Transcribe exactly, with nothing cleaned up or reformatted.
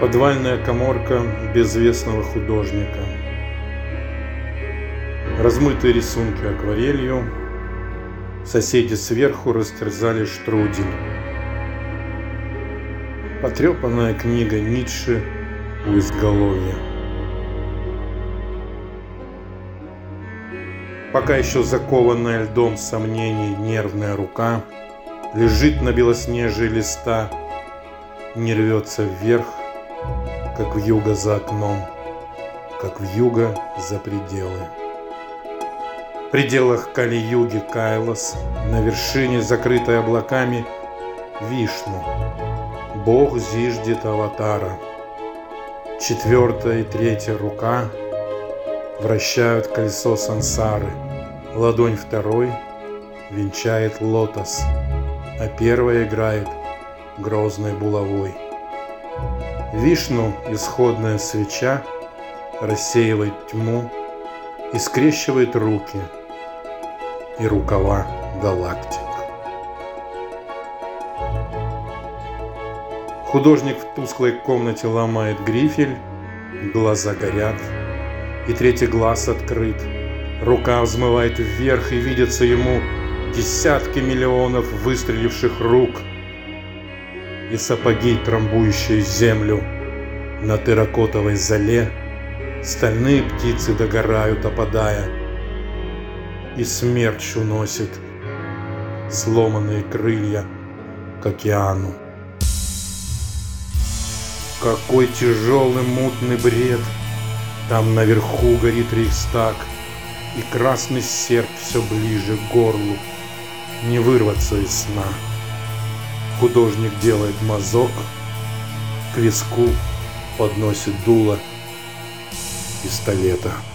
Подвальная каморка безвестного художника. Размытые рисунки акварелью. Соседи сверху растерзали штрудель. Потрепанная книга Ницше у изголовья. Пока еще закованная льдом сомнений нервная рука лежит на белоснежии листа, не рвется вверх, как вьюга за окном, как вьюга за пределы. В пределах Кали-юги Кайлас, на вершине, закрытой облаками, Вишну, бог зиждет аватара. Четвертая и третья рука вращают колесо сансары, ладонь второй венчает лотос, а первая играет грозной булавой. Вишну, исходная свеча, рассеивает тьму и скрещивает руки и рукава галактик. Художник в тусклой комнате ломает грифель, глаза горят, и третий глаз открыт. Рука взмывает вверх, и видятся ему десятки миллионов выстреливших рук и сапоги, трамбующие землю. На терракотовой золе стальные птицы догорают, опадая, и смерч уносит сломанные крылья к океану. Какой тяжелый мутный бред! Там наверху горит Рейхстаг, и красный серп все ближе к горлу. Не вырваться из сна. Художник делает мазок, к виску подносит дуло пистолета.